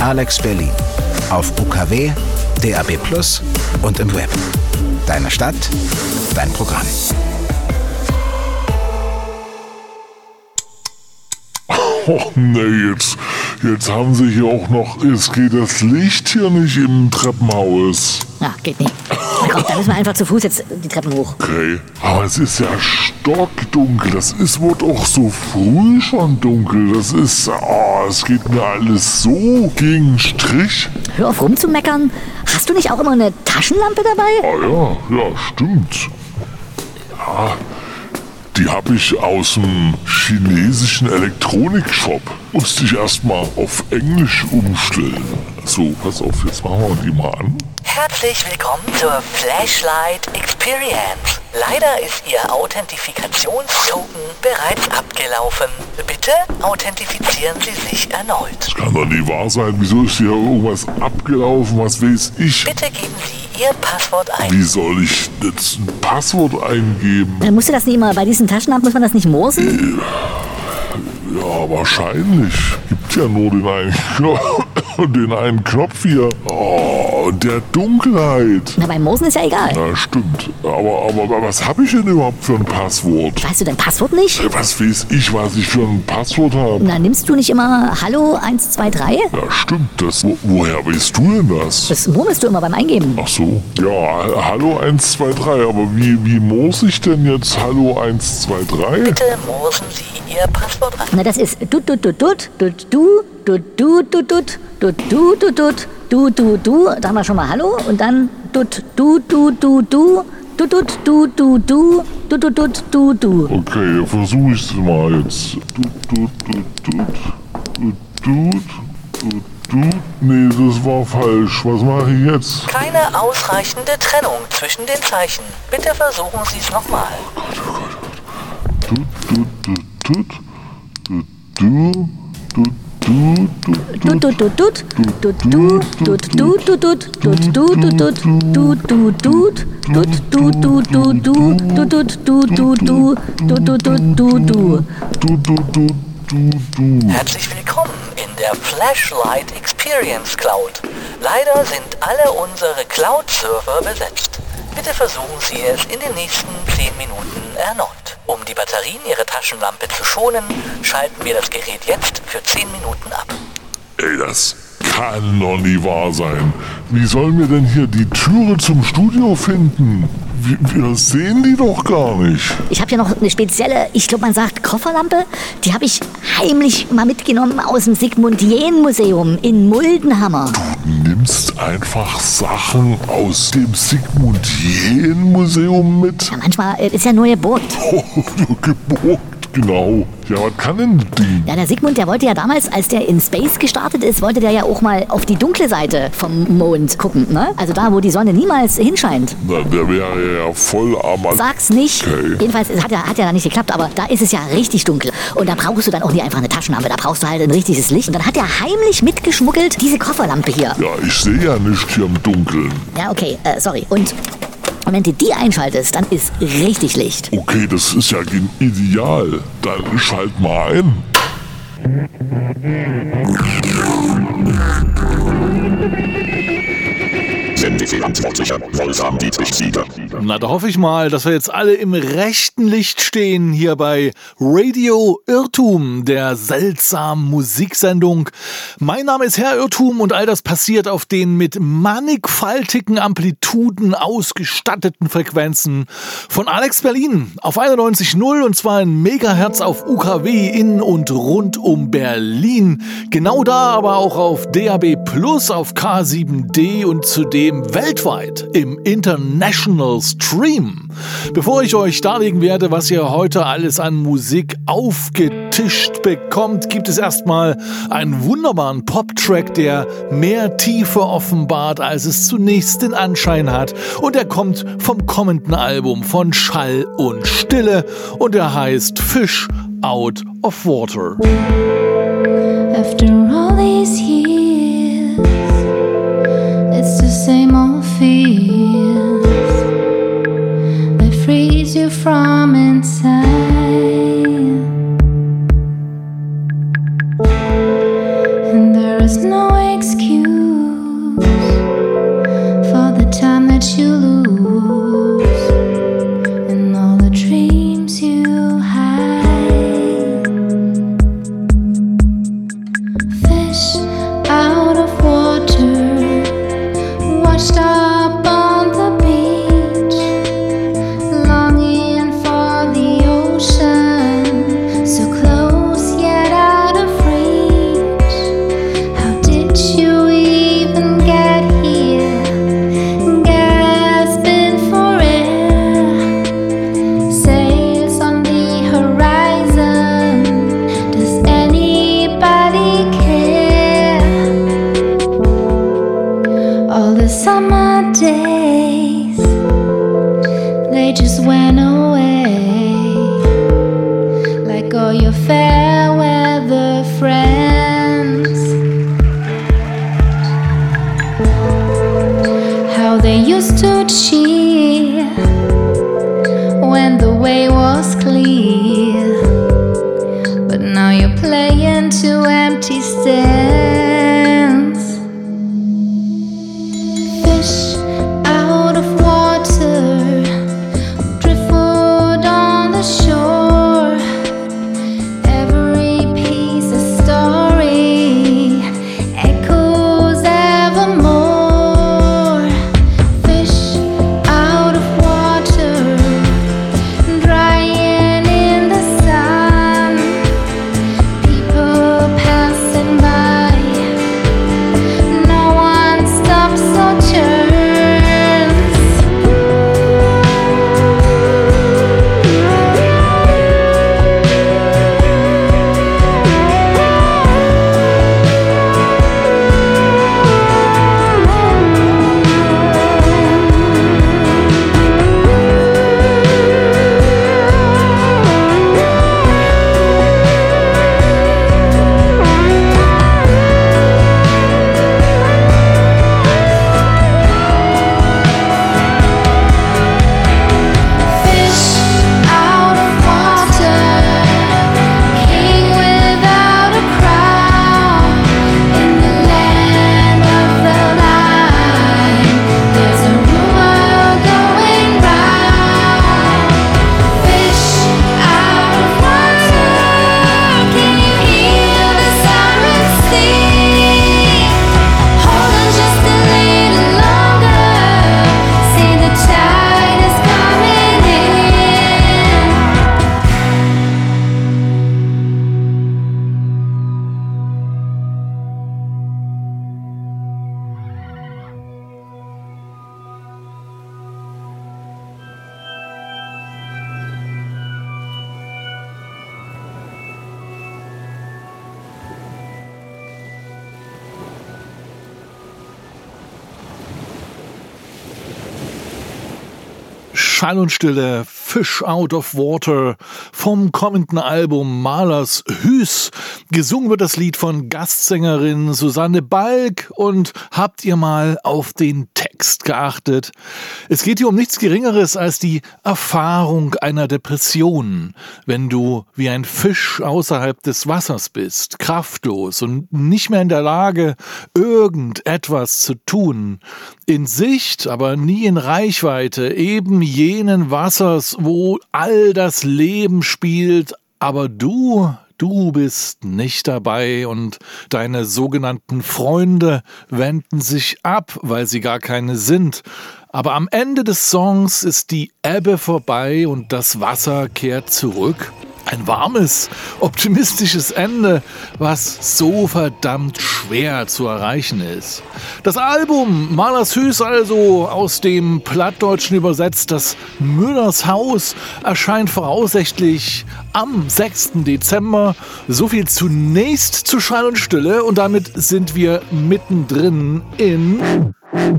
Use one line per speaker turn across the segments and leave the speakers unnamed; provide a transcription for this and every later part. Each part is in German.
Alex Berlin. Auf UKW, DAB+ und im Web. Deine Stadt, dein Programm.
Oh nee, jetzt haben sie hier auch noch, es geht das Licht hier nicht im Treppenhaus.
Ja, geht nicht. Na komm, dann müssen wir einfach zu Fuß jetzt die Treppen hoch.
Okay, aber es ist ja stockdunkel, wird auch so früh schon dunkel, es geht mir alles so gegen den Strich.
Hör auf rumzumeckern. Hast du nicht auch immer eine Taschenlampe dabei?
Ah ja, stimmt. Ja, die habe ich aus dem chinesischen Elektronikshop. Musste ich erstmal auf Englisch umstellen. So, pass auf, jetzt machen wir die mal an.
Herzlich willkommen zur Flashlight Experience. Leider ist Ihr Authentifikationstoken bereits abgelaufen. Bitte authentifizieren Sie sich erneut.
Das kann doch nie wahr sein. Wieso ist hier irgendwas abgelaufen? Was weiß ich?
Bitte geben Sie Ihr Passwort ein.
Wie soll ich jetzt ein Passwort eingeben?
Musst du das nicht immer, bei diesen Taschenlampen muss man das nicht morsen?
Ja, wahrscheinlich. Gibt ja nur den einen Knopf hier. Oh, der Dunkelheit.
Na, beim Morsen ist ja egal.
Ja, stimmt. Aber was habe ich denn überhaupt für ein Passwort?
Weißt du dein Passwort nicht?
Was weiß ich, was ich für ein Passwort habe?
Na, nimmst du nicht immer Hallo 123?
Ja, stimmt. Woher weißt du denn das?
Das murmelst du immer beim Eingeben.
Ach so. Ja, Hallo 123. Aber wie muss ich denn jetzt Hallo 123?
Bitte morsen Sie Ihr Passwort ein.
Na, das ist du. Da haben wir schon mal Hallo und dann du.
Okay, versuche ich es mal jetzt. Nee, das war falsch. Was mache ich jetzt?
Keine ausreichende Trennung zwischen den Zeichen. Bitte versuchen Sie es nochmal. Herzlich willkommen in der Flashlight Experience Cloud. Leider sind alle unsere Cloud-Server besetzt. Bitte versuchen Sie es in den nächsten 10 Minuten erneut. Um die Batterien Ihrer Taschenlampe zu schonen, schalten wir das Gerät jetzt für 10 Minuten ab.
Ey, das kann doch nie wahr sein. Wie sollen wir denn hier die Türe zum Studio finden? Wir sehen die doch gar nicht.
Ich habe hier noch eine spezielle, ich glaube man sagt Kofferlampe. Die habe ich heimlich mal mitgenommen aus dem Sigmund-Jähn-Museum in Muldenhammer.
Du nimmst einfach Sachen aus dem Sigmund-Jähn-Museum mit?
Ja, manchmal ist ja nur geborgt.
Oh, geborgt, genau. Ja, was kann denn die?
Ja, der Sigmund, der wollte ja damals, als der in Space gestartet ist, wollte der ja auch mal auf die dunkle Seite vom Mond gucken, ne? Also da, wo die Sonne niemals hinscheint.
Na, der wäre ja voll am...
Sag's nicht.
Okay.
Jedenfalls, es hat ja da nicht geklappt, aber da ist es ja richtig dunkel. Und da brauchst du dann auch nicht einfach eine Taschenlampe, da brauchst du halt ein richtiges Licht. Und dann hat er heimlich mitgeschmuggelt diese Kofferlampe hier.
Ja, ich sehe ja nicht hier im Dunkeln.
Ja, okay, sorry. Und wenn du die einschaltest, dann ist richtig Licht.
Okay, das ist ja ideal. Dann schalt mal ein.
Sendeverantwortlicher Wolfram Dietrich Sieger.
Na, da hoffe ich mal, dass wir jetzt alle im rechten Licht stehen hier bei Radio Irrtum, der seltsamen Musiksendung. Mein Name ist Herr Irrtum und all das passiert auf den mit mannigfaltigen Amplituden ausgestatteten Frequenzen von Alex Berlin auf 91,0 und zwar in Megahertz auf UKW in und rund um Berlin. Genau da aber auch auf DAB+, auf K7D und zudem weltweit im International Stream. Bevor ich euch darlegen werde, was ihr heute alles an Musik aufgetischt bekommt, gibt es erstmal einen wunderbaren Pop-Track, der mehr Tiefe offenbart, als es zunächst den Anschein hat. Und er kommt vom kommenden Album von Schall und Stille und er heißt Fish Out of Water.
After all these years, it's the same old fears that freeze you from inside. And there is no excuse for the time that you lose and all the dreams you hide. Fish out of water, washed up on the beach, longing for the ocean, so close yet out of reach. How did you even get here? Gasping for air, sails on the horizon. Does anybody care? All the summer days, they just went away, like all your fair weather friends. How they used to cheer when the way was clear, but now you're playing to empty stands. Fish out of water, driftwood on the shore. Every piece a story, echoes evermore. Fish out of water, drying in the sun. People passing by, no one stops or turns. Fish out of water, king without a crown. In the land of the lion, there's a rumor going round. Fish out of water, can you hear the sirens sing? Hold on just a little longer, see the tide is coming in.
Schall und Stille, Fish Out of Water vom kommenden Album Malers Hüß. Gesungen wird das Lied von Gastsängerin Susanne Balk und habt ihr mal auf den Text geachtet? Es geht hier um nichts Geringeres als die Erfahrung einer Depression, wenn du wie ein Fisch außerhalb des Wassers bist, kraftlos und nicht mehr in der Lage, irgendetwas zu tun. In Sicht, aber nie in Reichweite, eben jenen Wassers, wo all das Leben spielt, aber du bist nicht dabei und deine sogenannten Freunde wenden sich ab, weil sie gar keine sind. Aber am Ende des Songs ist die Ebbe vorbei und das Wasser kehrt zurück. Ein warmes, optimistisches Ende, was so verdammt schwer zu erreichen ist. Das Album Malers Hüß, also aus dem Plattdeutschen übersetzt, das Müllers Haus, erscheint voraussichtlich am 6. Dezember. So viel zunächst zu Schall und Stille und damit sind wir mittendrin in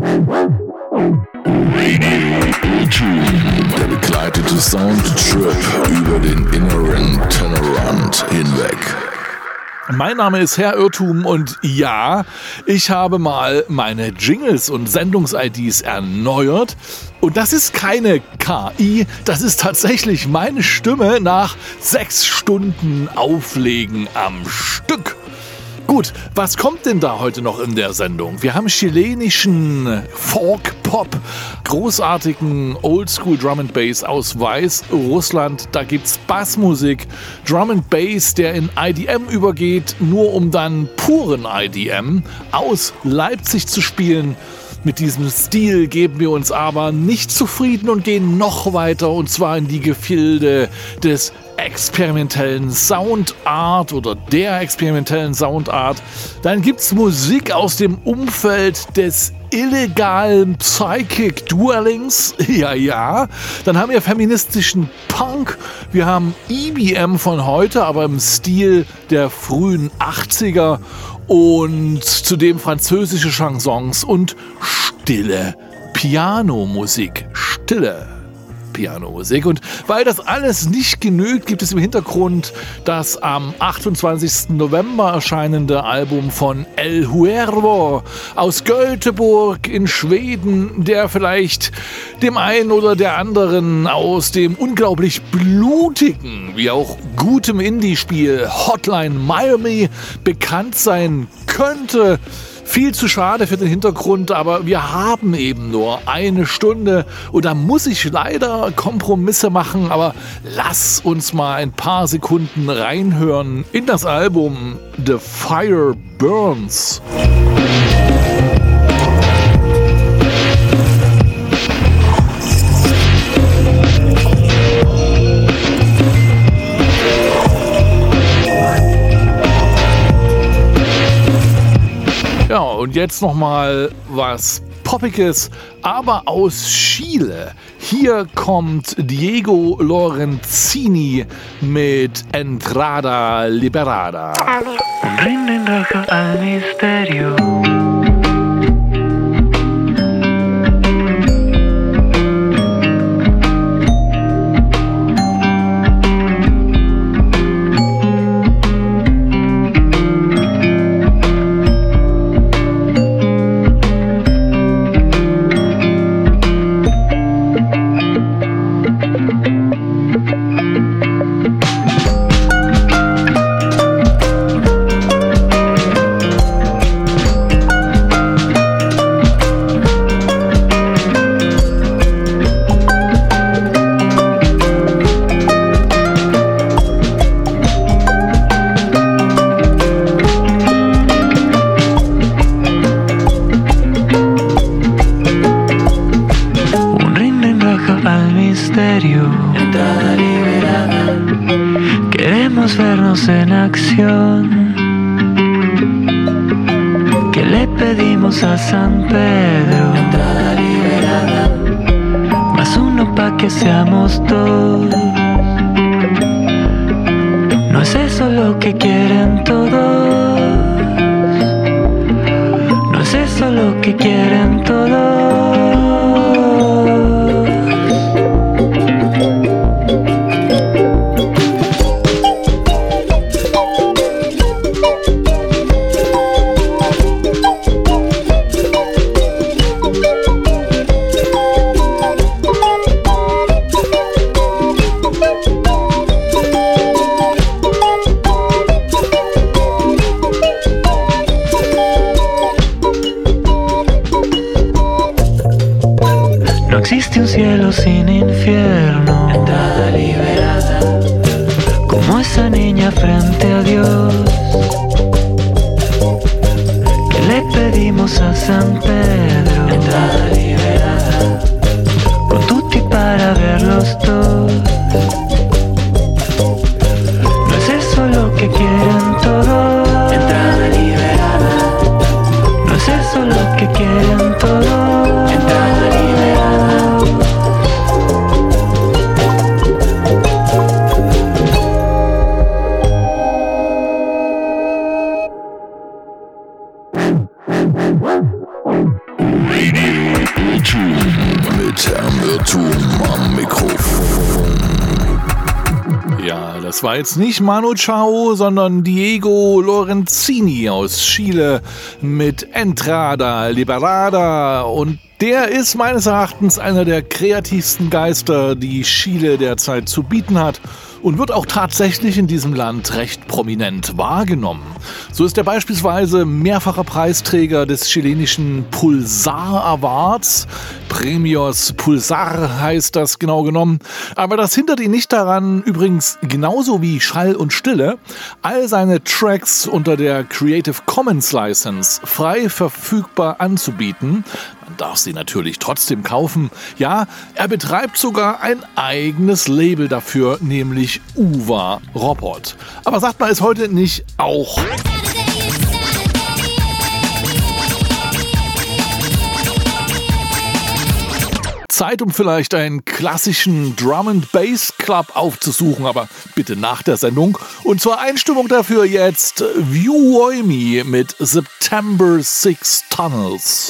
Der begleitete Soundtrip über den inneren Tellerrand hinweg.
Mein Name ist Herr Irrtum und ja, ich habe mal meine Jingles und Sendungs-IDs erneuert. Und das ist keine KI, das ist tatsächlich meine Stimme nach 6 Stunden Auflegen am Stück. Gut, was kommt denn da heute noch in der Sendung? Wir haben chilenischen Folk-Pop, großartigen Oldschool Drum and Bass aus Weißrussland. Da gibt's Bassmusik, Drum and Bass, der in IDM übergeht, nur um dann puren IDM aus Leipzig zu spielen. Mit diesem Stil geben wir uns aber nicht zufrieden und gehen noch weiter, und zwar in die Gefilde des experimentellen Soundart oder der experimentellen Soundart. Dann gibt's Musik aus dem Umfeld des illegalen Psychic Duelings. Ja. Dann haben wir feministischen Punk. Wir haben EBM von heute, aber im Stil der frühen 80er. Und zudem französische Chansons und stille Pianomusik. Und weil das alles nicht genügt, gibt es im Hintergrund das am 28. November erscheinende Album von El Huervo aus Göteborg in Schweden, der vielleicht dem einen oder der anderen aus dem unglaublich blutigen, wie auch gutem Indie-Spiel Hotline Miami bekannt sein könnte. Viel zu schade für den Hintergrund, aber wir haben eben nur eine Stunde und da muss ich leider Kompromisse machen, aber lass uns mal ein paar Sekunden reinhören in das Album The Fire Burns. Ja, und jetzt nochmal was Poppiges, aber aus Chile. Hier kommt Diego Lorenzini mit Entrada Liberada.
Un ring en rojo al misterio. En acción, que le pedimos a San Pedro, entrada liberada, más uno pa' que seamos dos. No es eso lo que quieren todos, no es eso lo que quieren todos. Existe un cielo sin infierno, entrada liberada, como esa niña frente a Dios, que le pedimos a San Pedro, entrada liberada, con tutti para verlos todos. No es eso lo que quieren todos, entrada liberada, no es eso lo que quieren todos, entrada liberada.
Ja, das war jetzt nicht Manu Chao, sondern Diego Lorenzini aus Chile mit Entrada Liberada. Und der ist meines Erachtens einer der kreativsten Geister, die Chile derzeit zu bieten hat. und wird auch tatsächlich in diesem Land recht prominent wahrgenommen. So ist er beispielsweise mehrfacher Preisträger des chilenischen Pulsar Awards. Premios Pulsar heißt das genau genommen. Aber das hindert ihn nicht daran, übrigens genauso wie Schall und Stille, all seine Tracks unter der Creative Commons License frei verfügbar anzubieten. Man darf sie natürlich trotzdem kaufen. Ja, er betreibt sogar ein eigenes Label dafür, nämlich Uva Robot. Aber sagt mal, ist heute nicht auch... Zeit, um vielleicht einen klassischen Drum-and-Bass-Club aufzusuchen, aber bitte nach der Sendung. Und zur Einstimmung dafür jetzt Vuoimi mit September 6 Tunnels.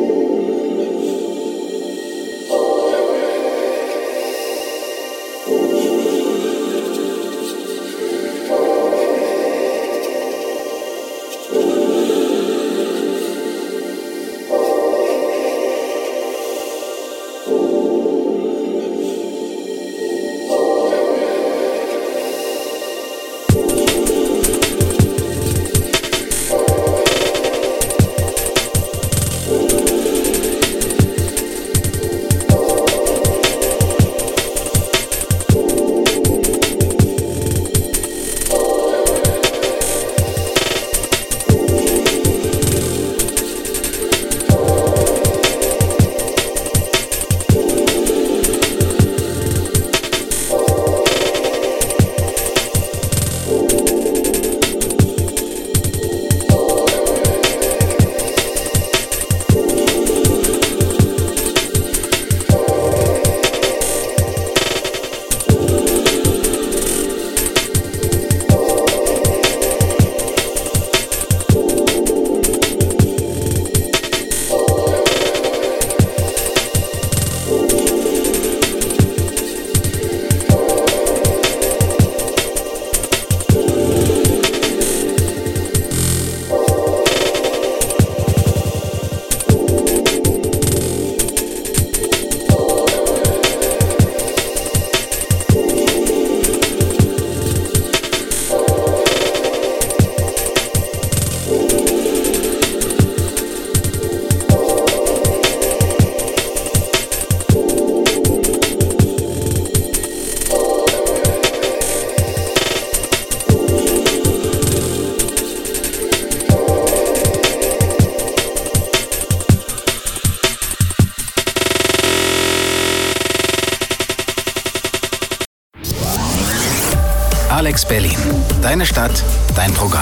Alex Berlin. Deine Stadt, dein Programm.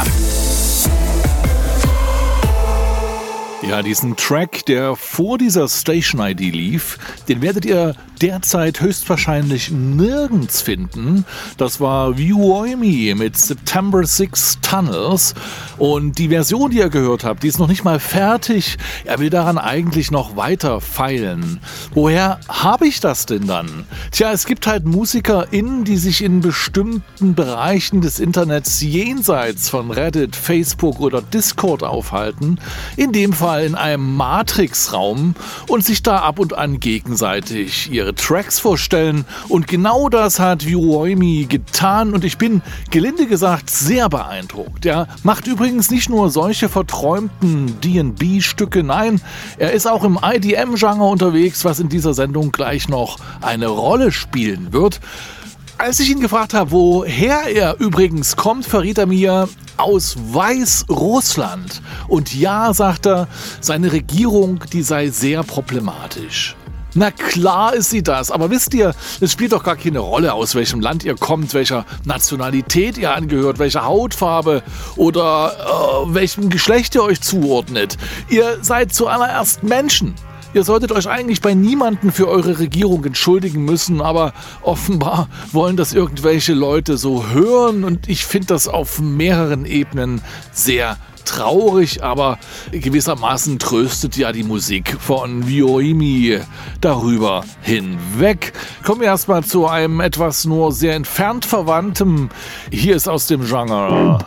Ja, diesen Track, der vor dieser Station-ID lief, den werdet ihr derzeit höchstwahrscheinlich nirgends finden. Das war Vuoimi mit September 6 Tunnels. Und die Version, die ihr gehört habt, die ist noch nicht mal fertig. Er will daran eigentlich noch weiter feilen. Woher habe ich das denn dann? Tja, es gibt halt MusikerInnen, die sich in bestimmten Bereichen des Internets jenseits von Reddit, Facebook oder Discord aufhalten. In dem Fall in einem Matrix-Raum und sich da ab und an gegenseitig ihre Tracks vorstellen. Und genau das hat Vuoimi getan und ich bin, gelinde gesagt, sehr beeindruckt. Er macht übrigens nicht nur solche verträumten D&B-Stücke, nein, er ist auch im IDM-Genre unterwegs, was in dieser Sendung gleich noch eine Rolle spielen wird. Als ich ihn gefragt habe, woher er übrigens kommt, verriet er mir, aus Weißrussland. Und ja, sagt er, seine Regierung, die sei sehr problematisch. Na klar ist sie das, aber wisst ihr, es spielt doch gar keine Rolle, aus welchem Land ihr kommt, welcher Nationalität ihr angehört, welche Hautfarbe oder welchem Geschlecht ihr euch zuordnet. Ihr seid zuallererst Menschen. Ihr solltet euch eigentlich bei niemandem für eure Regierung entschuldigen müssen, aber offenbar wollen das irgendwelche Leute so hören und ich finde das auf mehreren Ebenen sehr traurig, aber gewissermaßen tröstet ja die Musik von Vuoimi darüber hinweg. Kommen wir erstmal zu einem etwas nur sehr entfernt Verwandtem. Hier ist aus dem Genre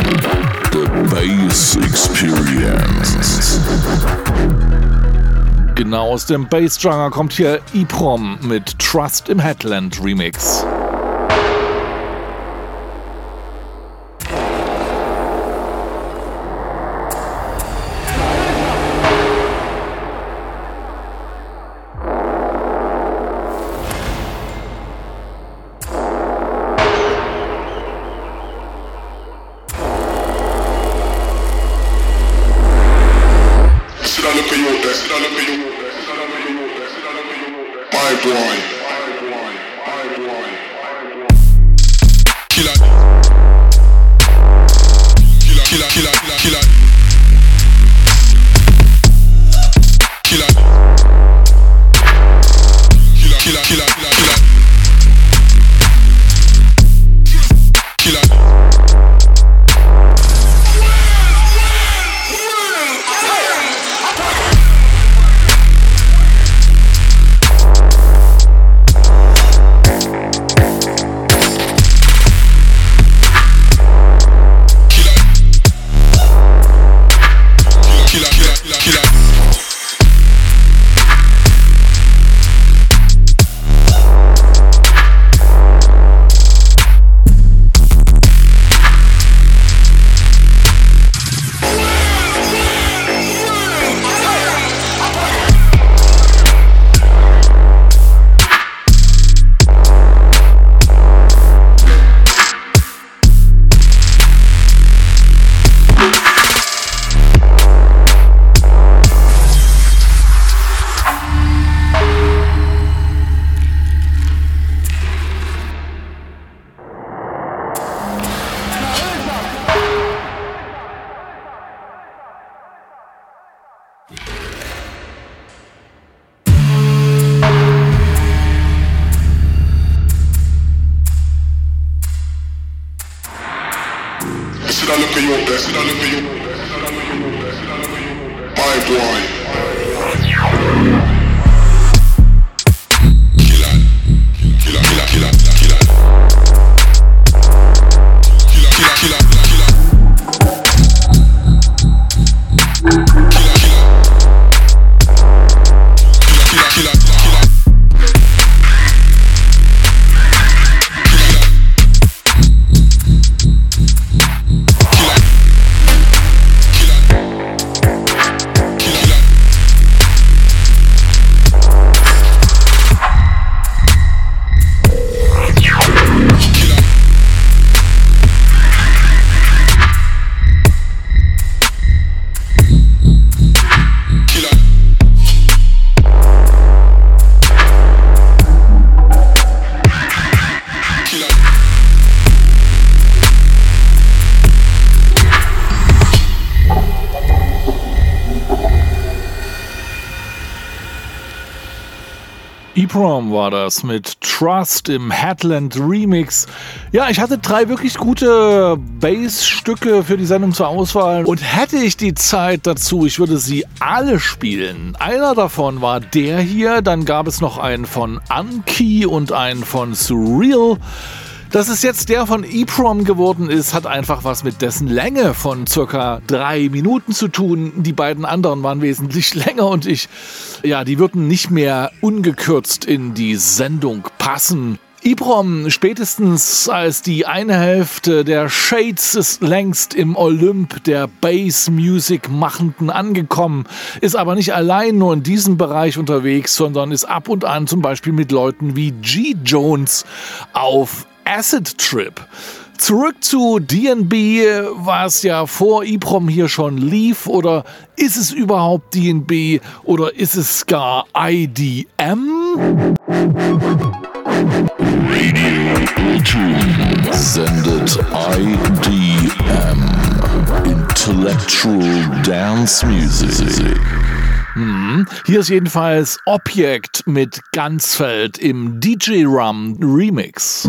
The Bass Experience. Genau, aus dem Bassdrummer kommt hier EEPROM mit Trust im Headland Remix. EEPROM war das mit Trust im Headland Remix. Ja, ich hatte 3 wirklich gute Bass-Stücke für die Sendung zur Auswahl und hätte ich die Zeit dazu, ich würde sie alle spielen. Einer davon war der hier, dann gab es noch einen von Anki und einen von Surreal. Dass es jetzt der von EEPROM geworden ist, hat einfach was mit dessen Länge von circa 3 Minuten zu tun. Die beiden anderen waren wesentlich länger und die würden nicht mehr ungekürzt in die Sendung passen. EEPROM, spätestens als die eine Hälfte der Shades ist längst im Olymp der Bass-Music-Machenden angekommen, ist aber nicht allein nur in diesem Bereich unterwegs, sondern ist ab und an zum Beispiel mit Leuten wie G. Jones auf Acid Trip. Zurück zu DNB, was ja vor EEPROM hier schon lief, oder ist es überhaupt DNB oder ist es gar IDM?
Sendet IDM, Intellectual Dance Music.
Hier ist jedenfalls Objekt mit Ganzfeld im DJ Rum Remix.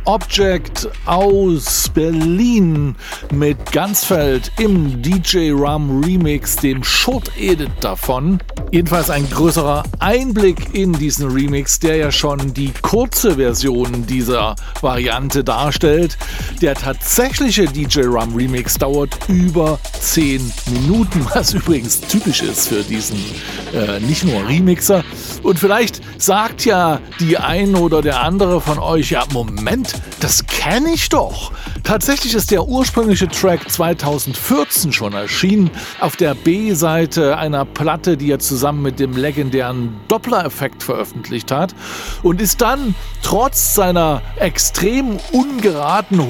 Object aus Berlin mit Gansfeld im DJ Rum Remix, dem Short Edit davon. Jedenfalls ein größerer Einblick in diesen Remix, der ja schon die kurze Version dieser Variante darstellt. Der tatsächliche DJ Rum Remix dauert über 10 Minuten, was übrigens typisch ist für diesen nicht nur Remixer. Und vielleicht sagt ja die ein oder der andere von euch, ja Moment, das kenne ich doch. Tatsächlich ist der ursprüngliche Track 2014 schon erschienen auf der B-Seite einer Platte, die er zusammen mit dem legendären Doppler-Effekt veröffentlicht hat und ist dann trotz seiner extrem ungeraden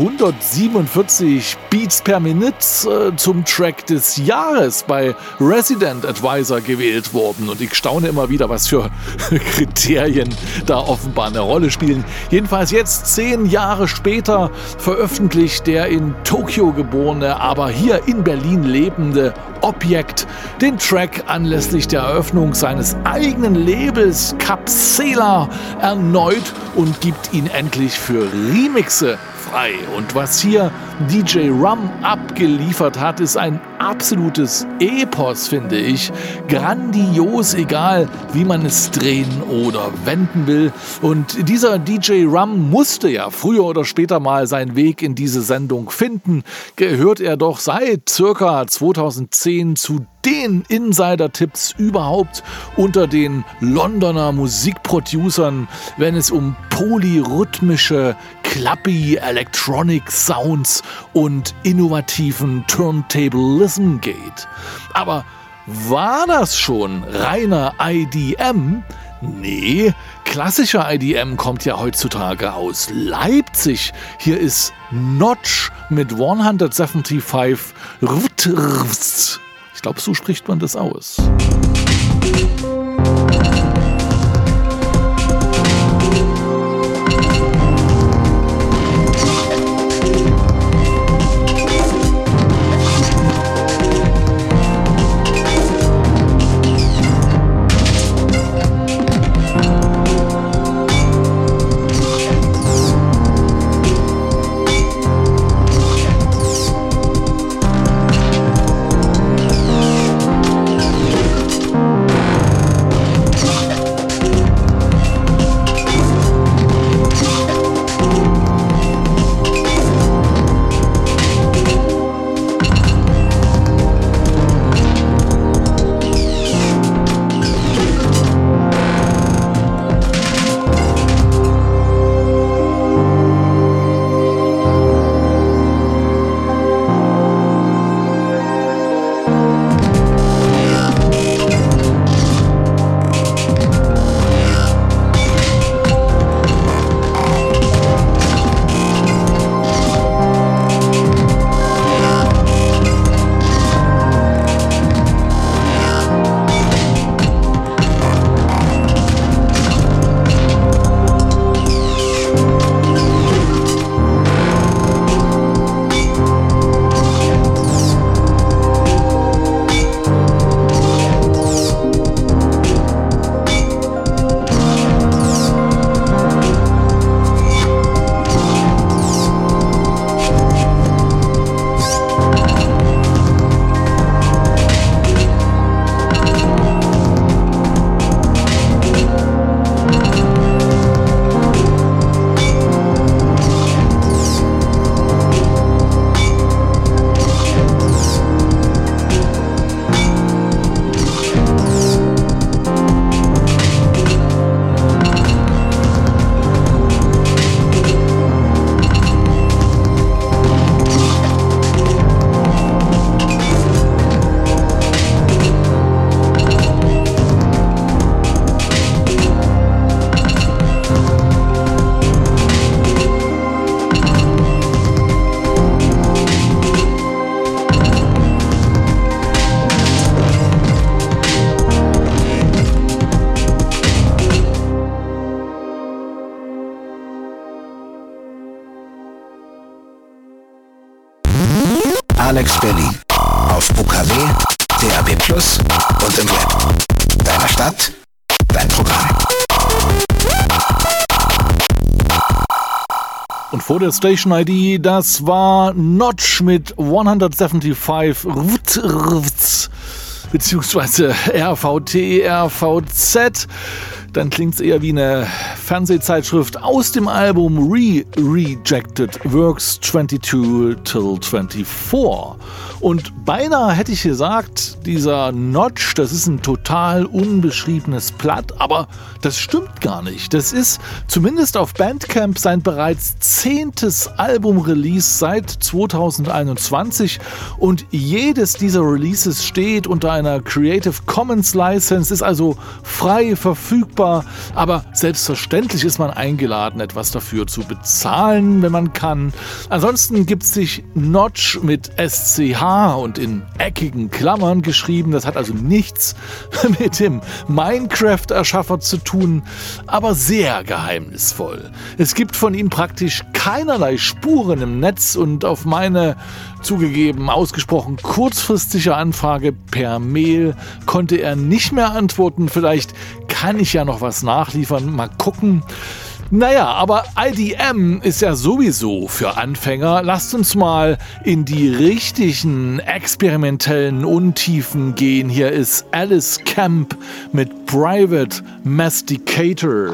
147 Beats per Minute zum Track des Jahres bei Resident Advisor gewählt worden. Und ich staune immer wieder, was für Kriterien da offenbar eine Rolle spielen. Jedenfalls jetzt 10 Jahre später veröffentlicht der in Tokio geborene, aber hier in Berlin lebende Object den Track anlässlich der Eröffnung seines eigenen Labels Capsela erneut und gibt ihn endlich für Remixe frei. Und was hier DJ Rum abgeliefert hat, ist ein absolutes Epos, finde ich. Grandios, egal wie man es drehen oder wenden will. Und dieser DJ Rum musste ja früher oder später mal seinen Weg in diese Sendung finden. Gehört er doch seit circa 2010 zu den Insider-Tipps überhaupt unter den Londoner Musikproducern, wenn es um polyrhythmische, clappy Electronic Sounds und innovativen Turntablism geht. Aber war das schon reiner IDM? Nee, klassischer IDM kommt ja heutzutage aus Leipzig. Hier ist Notch mit 175 Rvts. Ich glaube, so spricht man das aus.
Alex Berlin. Auf UKW, DAB+ und im Web. Deine Stadt, dein Programm.
Und Vor der Station ID, das war Notch mit 175 beziehungsweise RVZ. Dann klingt es eher wie eine Fernsehzeitschrift aus dem Album Rejected Works 22 till 24. Und beinahe hätte ich gesagt, dieser Notch, das ist ein total unbeschriebenes Blatt, aber das stimmt gar nicht. Das ist zumindest auf Bandcamp sein bereits 10. Album-Release seit 2021 und jedes dieser Releases steht unter einer Creative Commons License, ist also frei verfügbar, aber selbstverständlich ist man eingeladen, etwas dafür zu bezahlen, wenn man kann. Ansonsten gibt es sich Notch mit SCH und in eckigen Klammern geschrieben. Das hat also nichts mit dem Minecraft-Erschaffer zu tun, aber sehr geheimnisvoll. Es gibt von ihm praktisch keinerlei Spuren im Netz und auf meine zugegeben ausgesprochen kurzfristige Anfrage per Mail konnte er nicht mehr antworten. Vielleicht kann ich ja noch was nachliefern. Mal gucken. Naja, aber IDM ist ja sowieso für Anfänger. Lasst uns mal in die richtigen experimentellen Untiefen gehen. Hier ist Alice Camp mit Private Masticator.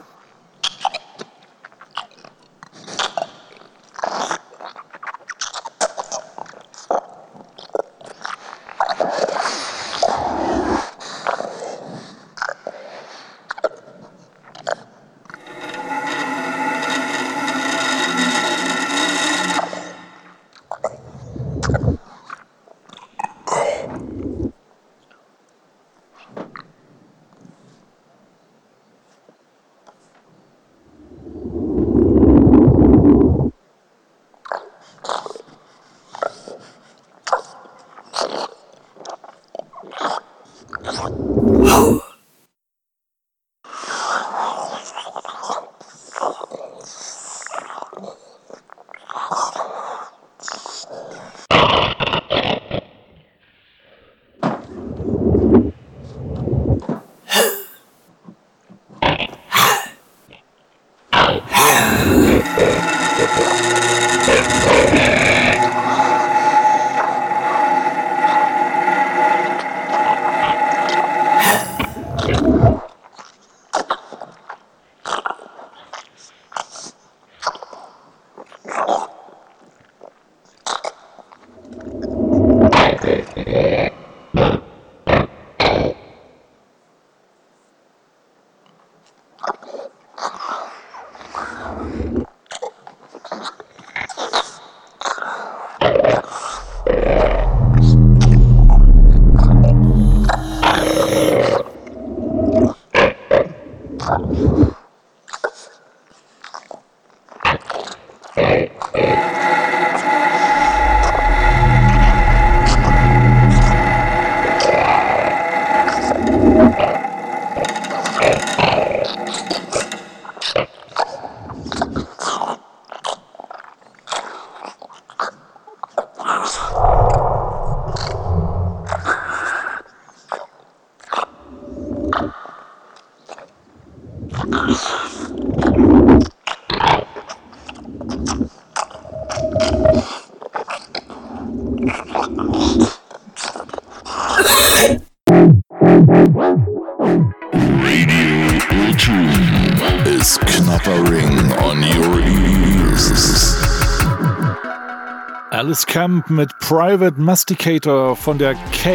Alice Camp mit Private Masticator von der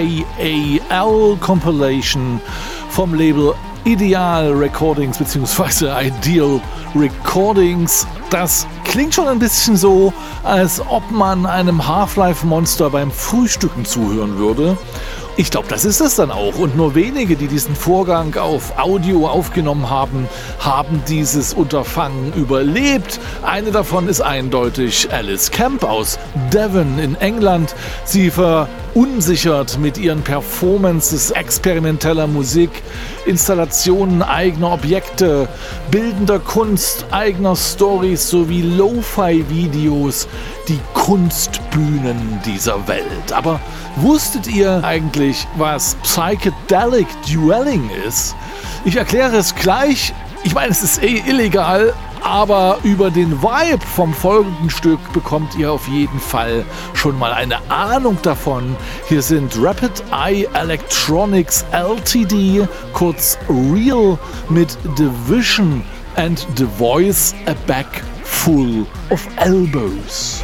KAL Compilation vom Label Ideal Recordings bzw. Ideal Recordings. Das klingt schon ein bisschen so, als ob man einem Half-Life-Monster beim Frühstücken zuhören würde. Ich glaube, das ist es dann auch. Und nur wenige, die diesen Vorgang auf Audio aufgenommen haben, haben dieses Unterfangen überlebt. Eine davon ist eindeutig Alice Camp aus Devon in England. Sie verunsichert mit ihren Performances experimenteller Musik, Installationen eigener Objekte, bildender Kunst, eigener Stories sowie Lo-Fi-Videos die Kunstbühnen dieser Welt. Aber wusstet ihr eigentlich, was Psychedelic Dueling ist? Ich erkläre es gleich. Ich meine, es ist illegal, Aber über den Vibe vom folgenden Stück bekommt ihr auf jeden Fall schon mal eine Ahnung davon. Hier sind Rapid Eye Electronics Ltd, kurz Real, mit Division and The Voice, a Bag Full of Elbows.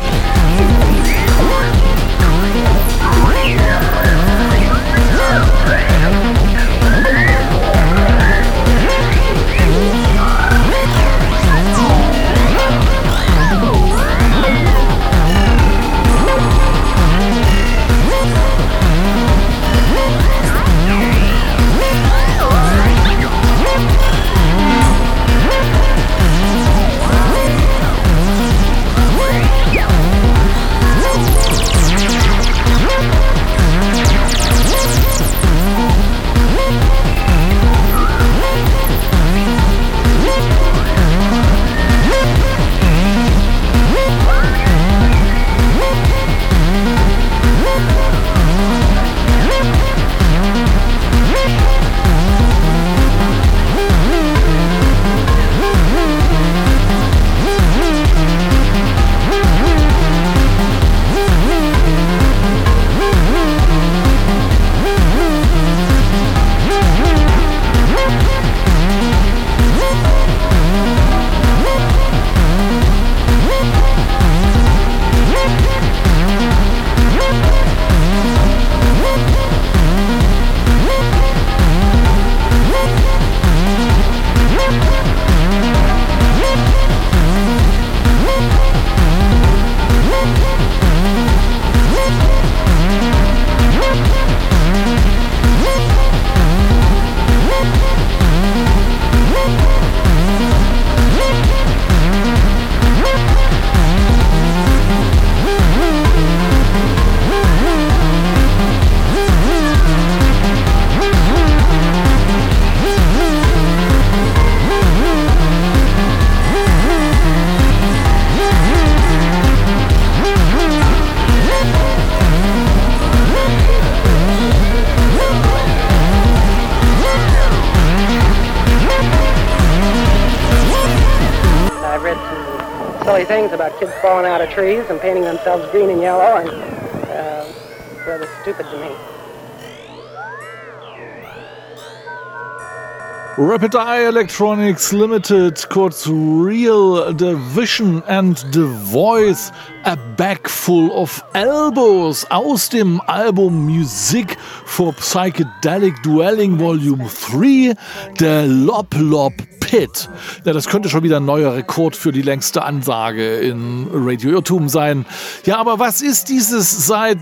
Things about kids falling out of trees and painting themselves green and yellow, and rather stupid to me.
Rapid Eye Electronics Limited, kurz Real, Division and The Voice, a Bag Full of Elbows aus dem Album Music for Psychedelic Dwelling Volume 3, der Lop Lop Pit. Ja, das könnte schon wieder ein neuer Rekord für die längste Ansage in Radio Irrtum sein. Ja, aber was ist dieses seit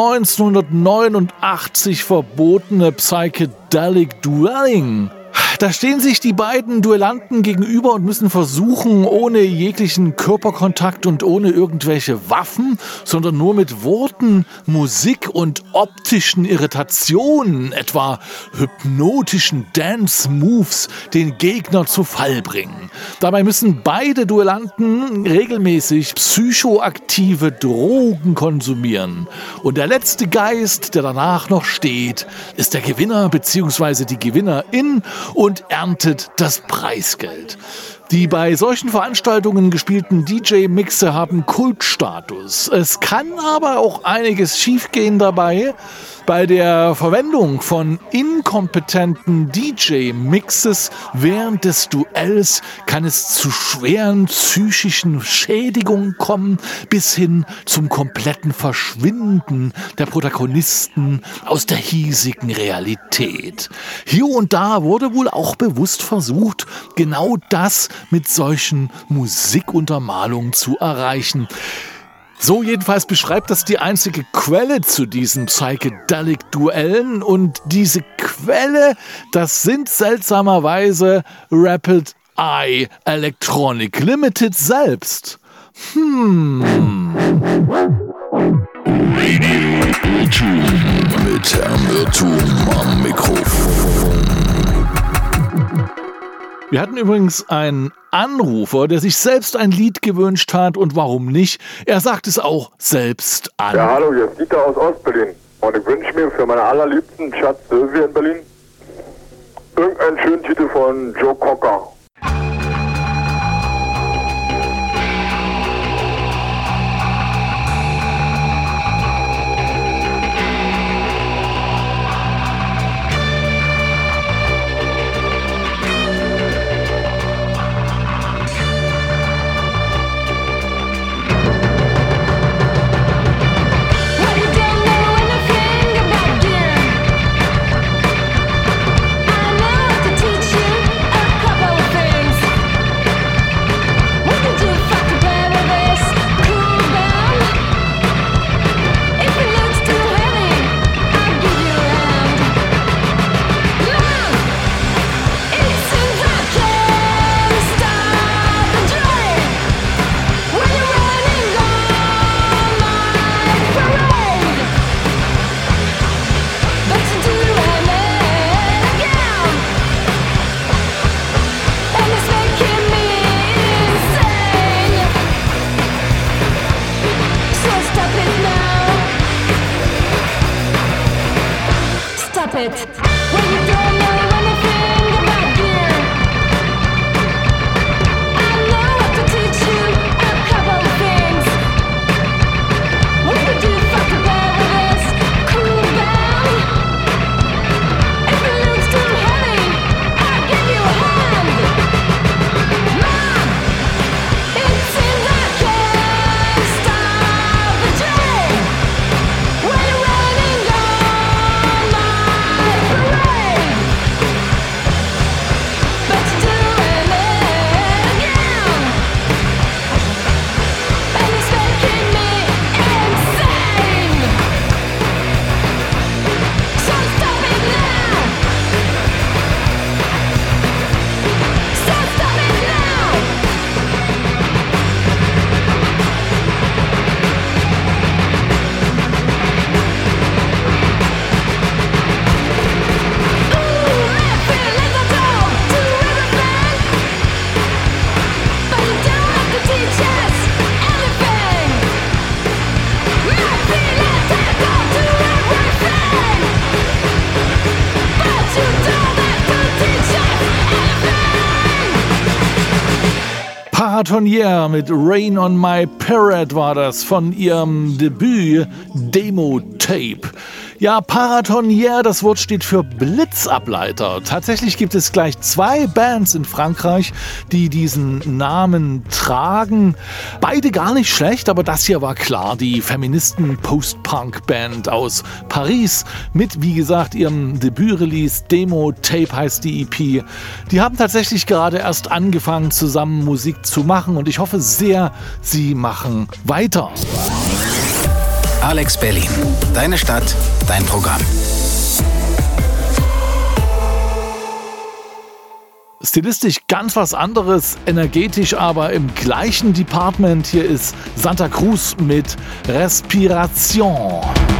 1989 verbotene Psychedelic Dwelling? Da stehen sich die beiden Duellanten gegenüber und müssen versuchen, ohne jeglichen Körperkontakt und ohne irgendwelche Waffen, sondern nur mit Worten, Musik und optischen Irritationen, etwa hypnotischen Dance-Moves, den Gegner zu Fall bringen. Dabei müssen beide Duellanten regelmäßig psychoaktive Drogen konsumieren. Und der letzte Geist, der danach noch steht, ist der Gewinner bzw. die Gewinnerin und erntet das Preisgeld. Die bei solchen Veranstaltungen gespielten DJ-Mixe haben Kultstatus. Es kann aber auch einiges schiefgehen dabei. Bei der Verwendung von inkompetenten DJ-Mixes während des Duells kann es zu schweren psychischen Schädigungen kommen, bis hin zum kompletten Verschwinden der Protagonisten aus der hiesigen Realität. Hier und da wurde wohl auch bewusst versucht, genau das mit solchen Musikuntermalungen zu erreichen. So jedenfalls beschreibt das die einzige Quelle zu diesen Psychedelic-Duellen, und diese Quelle, das sind seltsamerweise Rapid Eye Electronic Limited selbst.
Mit Herrn Irrtum am Mikrofon.
Wir hatten übrigens einen Anrufer, der sich selbst ein Lied gewünscht hat, und warum nicht? Er sagt es auch selbst an.
Ja, hallo, hier ist Dieter aus Ostberlin. Und ich wünsche mir für meine allerliebsten Schatz Sylvie in Berlin irgendeinen schönen Titel von Joe Cocker.
it. When you don't know anything about gear, I know how to teach you a couple of things. What would you fuck about with this cool band? If it looks too heavy, I'll give you a hand. Mom, it seems I can't stop the train when you're running on my parade. But you're doing it again, and it's making me insane. So stop it now. So stop it now. Ooh, my feelings are told to everything, but you don't have to teach us anything. My feelings are told to everything, but you don't have to teach us anything.
Paratonier mit Rain on My Parade war das von ihrem Debüt Demo Tape. Ja, Paratonier, das Wort steht für Blitzableiter. Tatsächlich gibt es gleich 2 Bands in Frankreich, die diesen Namen tragen. Beide gar nicht schlecht, aber das hier war klar, die Feministen-Post-Punk-Band aus Paris mit, wie gesagt, ihrem Debüt-Release Demo Tape heißt die EP. Die haben tatsächlich gerade erst angefangen, zusammen Musik zu machen und ich hoffe sehr, sie machen weiter.
Alex Berlin. Deine Stadt, dein Programm.
Stilistisch ganz was anderes, energetisch aber im gleichen Department. Hier ist Santa Cruz mit Respiration.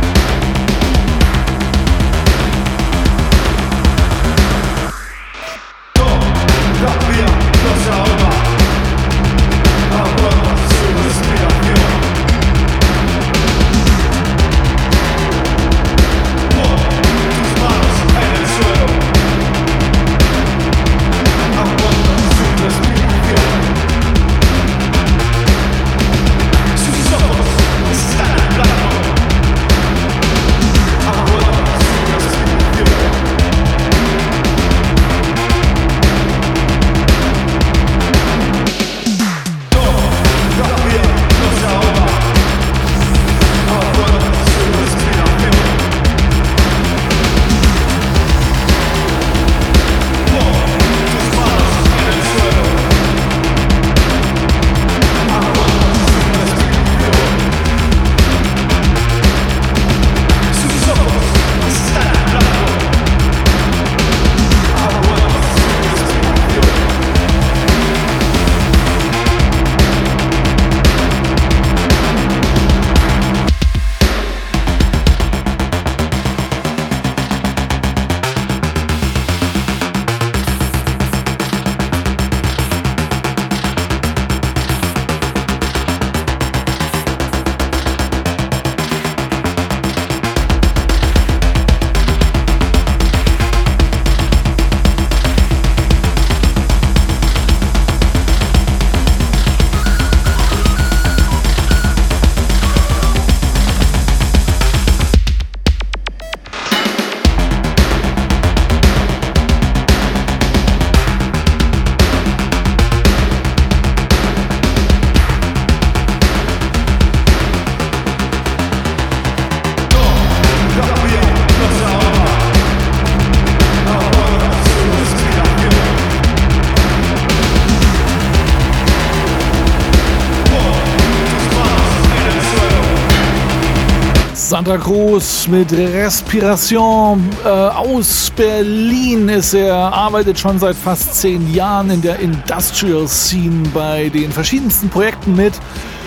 Santa Cruz mit Respiration aus Berlin ist er, arbeitet schon seit fast 10 Jahren in der Industrial Scene bei den verschiedensten Projekten mit.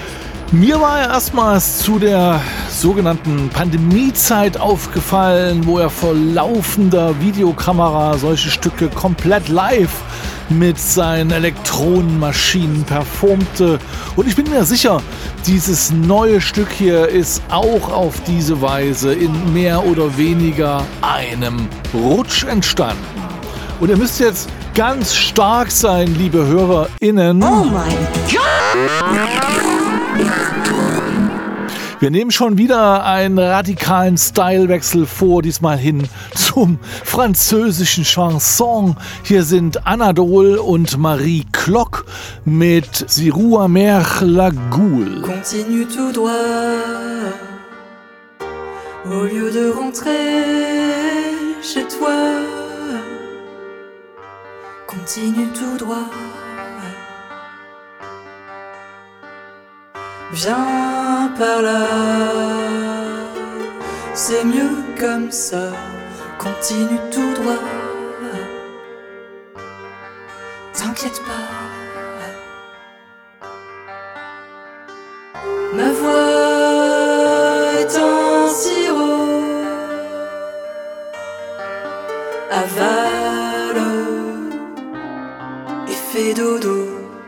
Mir war er erstmals zu der sogenannten Pandemiezeit aufgefallen, wo er vor laufender Videokamera solche Stücke komplett live mit seinen Elektronenmaschinen performte. Und ich bin mir sicher, dieses neue Stück hier ist auch auf diese Weise in mehr oder weniger einem Rutsch entstanden. Und ihr müsst jetzt ganz stark sein, liebe HörerInnen.
Oh mein Gott!
Wir nehmen schon wieder einen radikalen Stylewechsel vor, diesmal hin zum französischen Chanson. Hier sind Anadol und Marie Klock mit Zirou Amer la Goule.
Continue tout droit, au lieu de rentrer chez toi. Continue tout droit. Viens par là, c'est mieux comme ça. Continue tout droit. T'inquiète pas. Ma voix est un sirop. Avale et fais dodo.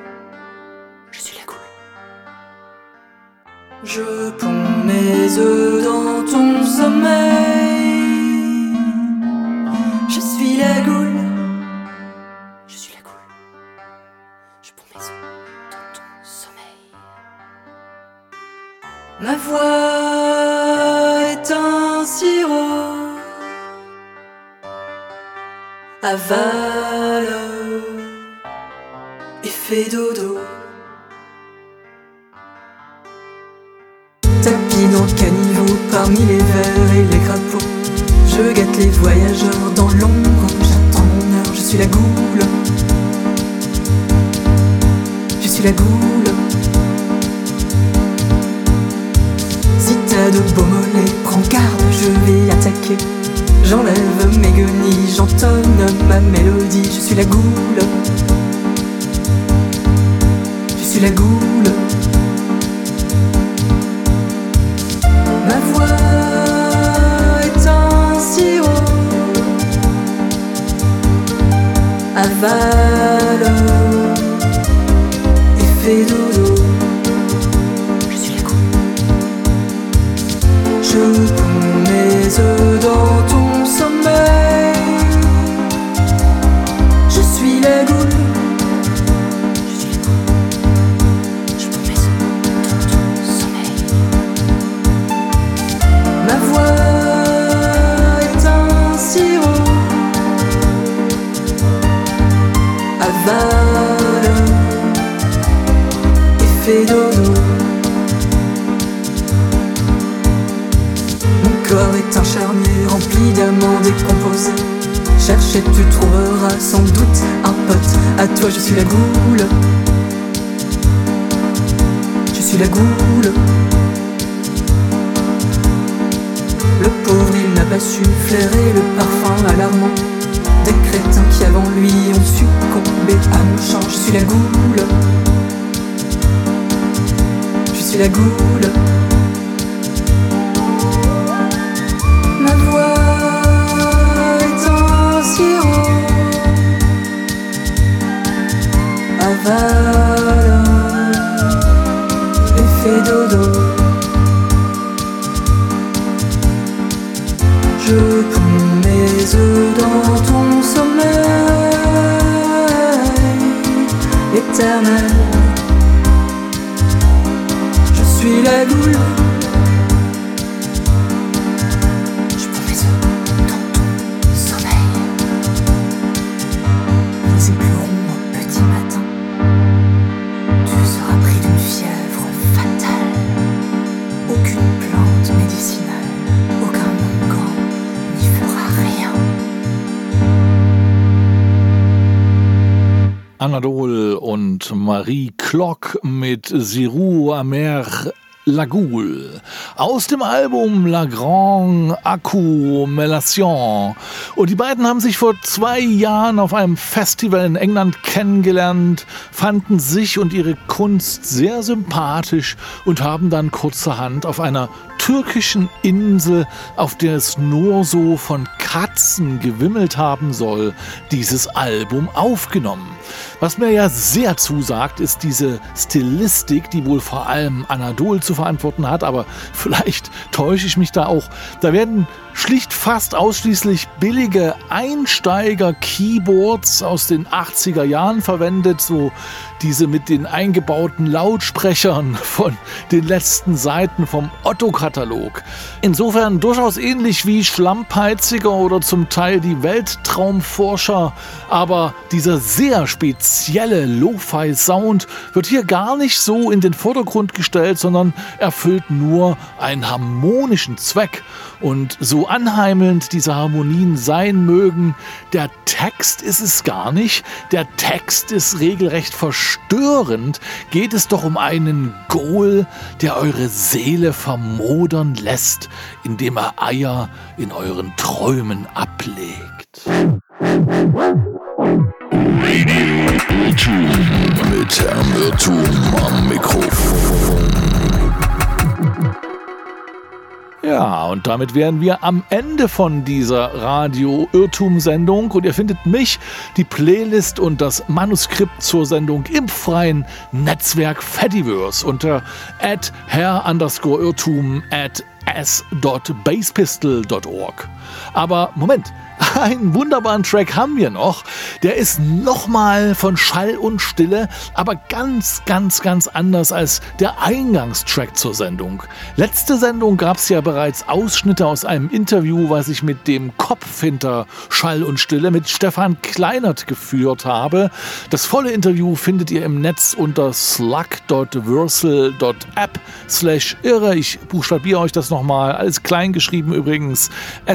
Je ponds mes œufs dans ton sommeil. Je suis la goule. Je suis la goule. Je ponds mes œufs dans ton sommeil. Ma voix est un sirop. Avale et fais dodo. Tapis dans le caniveau parmi les vers et les crapauds. Je gâte les voyageurs dans l'ombre. J'attends mon heure, je suis la goule. Je suis la goule. Si t'as de beaux mollets, prends garde, je vais attaquer. J'enlève mes guenilles, j'entonne ma mélodie. Je suis la goule. Je suis la goule. Ma voix est un sirop. Avale et fais dodo. Je suis la goule. Je ponds mes œufs dans ton sommeil. Je suis la goule. Ma voix est un sirop. Avale et fais dodo. Mon corps est un charnier rempli d'amants décomposés. Cherche et tu trouveras sans doute un pote. À toi je suis la goule. Je suis la goule. Le pauvre il n'a pas su flairer le parfum alarmant des crétins qui avant lui ont succombé à mon chant. Je suis la goule. Je suis la goule. Ma voix est un sirop. Avale et fais dodo. Je ponds mes œufs dans ton sommeil éternel. Je suis la goule. Je ponds mes œufs dans ton sommeil. Nous éclorons au petit matin. Tu seras pris d'une fièvre fatale. Aucune plante médicinale, aucun onguent n'y fera rien.
Anadol und Marie Klock mit Zirou Amer la Goule aus dem Album La Grande Accumulation. Und die beiden haben sich vor 2 Jahren auf einem Festival in England kennengelernt, fanden sich und ihre Kunst sehr sympathisch und haben dann kurzerhand auf einer türkischen Insel, auf der es nur so von Katzen gewimmelt haben soll, dieses Album aufgenommen. Was mir ja sehr zusagt, ist diese Stilistik, die wohl vor allem Anadol zu verantworten hat, aber vielleicht täusche ich mich da auch. Da werden schlicht fast ausschließlich billige Einsteiger-Keyboards aus den 80er Jahren verwendet, so diese mit den eingebauten Lautsprechern von den letzten Seiten vom Otto-Katalog. Insofern durchaus ähnlich wie Schlammpeiziger oder zum Teil die Weltraumforscher, aber dieser sehr spezielle Lo-Fi-Sound wird hier gar nicht so in den Vordergrund gestellt, sondern erfüllt nur einen harmonischen Zweck. Und so anheimelnd diese Harmonien sein mögen, der Text ist es gar nicht. Der Text ist regelrecht verstörend. Geht es doch um einen Goal, der eure Seele vermodern lässt, indem er Eier in euren Träumen ablegt.
Irrtum mit Herrn Irrtum am Mikrofon.
Ja, und damit wären wir am Ende von dieser Radio-Irrtum-Sendung und ihr findet mich, die Playlist und das Manuskript zur Sendung im freien Netzwerk Fediverse unter @herr_irrtum @s.basepistol.org. Aber Moment, einen wunderbaren Track haben wir noch. Der ist nochmal von Schall und Stille, aber ganz anders als der Eingangstrack zur Sendung. Letzte Sendung gab es ja bereits Ausschnitte aus einem Interview, was ich mit dem Kopf hinter Schall und Stille, mit Stefan Kleinert geführt habe. Das volle Interview findet ihr im Netz unter slug.versal.app/irre. Ich buchstabiere euch das nochmal, alles klein geschrieben übrigens,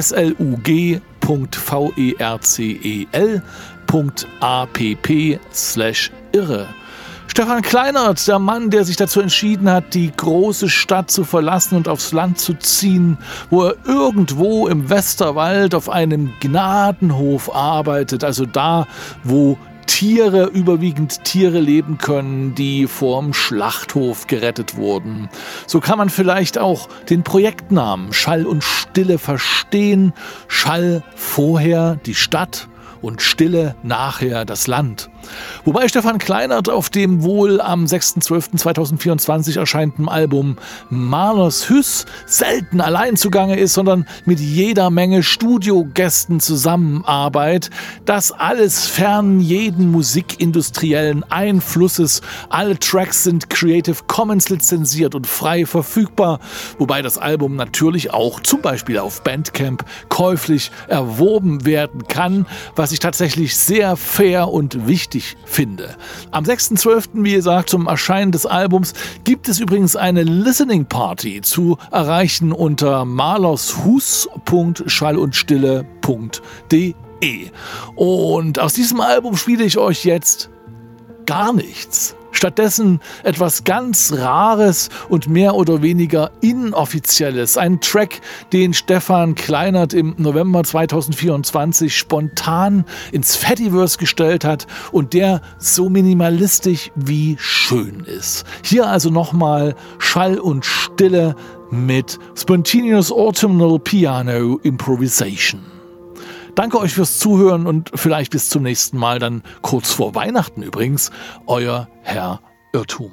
slug.vercel.app/irre. Stefan Kleinert, der Mann, der sich dazu entschieden hat, die große Stadt zu verlassen und aufs Land zu ziehen, wo er irgendwo im Westerwald auf einem Gnadenhof arbeitet, also da, wo Tiere, überwiegend Tiere leben können, die vorm Schlachthof gerettet wurden. So kann man vielleicht auch den Projektnamen Schall und Stille verstehen. Schall vorher die Stadt und Stille nachher das Land. Wobei Stefan Kleinert auf dem wohl am 6.12.2024 erscheinenden Album Malers Hüss selten allein zugange ist, sondern mit jeder Menge Studiogästen zusammenarbeitet. Das alles fern jeden musikindustriellen Einflusses. Alle Tracks sind Creative Commons lizenziert und frei verfügbar, wobei das Album natürlich auch zum Beispiel auf Bandcamp käuflich erworben werden kann, was ich tatsächlich sehr fair und wichtig finde. Am 6.12., wie gesagt, zum Erscheinen des Albums, gibt es übrigens eine Listening Party zu erreichen unter malershus.schallundstille.de. Und aus diesem Album spiele ich euch jetzt gar nichts. Stattdessen etwas ganz Rares und mehr oder weniger Inoffizielles. Ein Track, den Stefan Kleinert im November 2024 spontan ins Fediverse gestellt hat und der so minimalistisch wie schön ist. Hier also nochmal Schall und Stille mit Spontaneous Autumnal Piano Improvisation. Danke euch fürs Zuhören und vielleicht bis zum nächsten Mal, dann kurz vor Weihnachten übrigens, euer Herr Irrtum.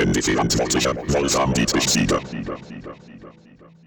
NWW-Verantwortlicher Wolfram Dietrich Sieger.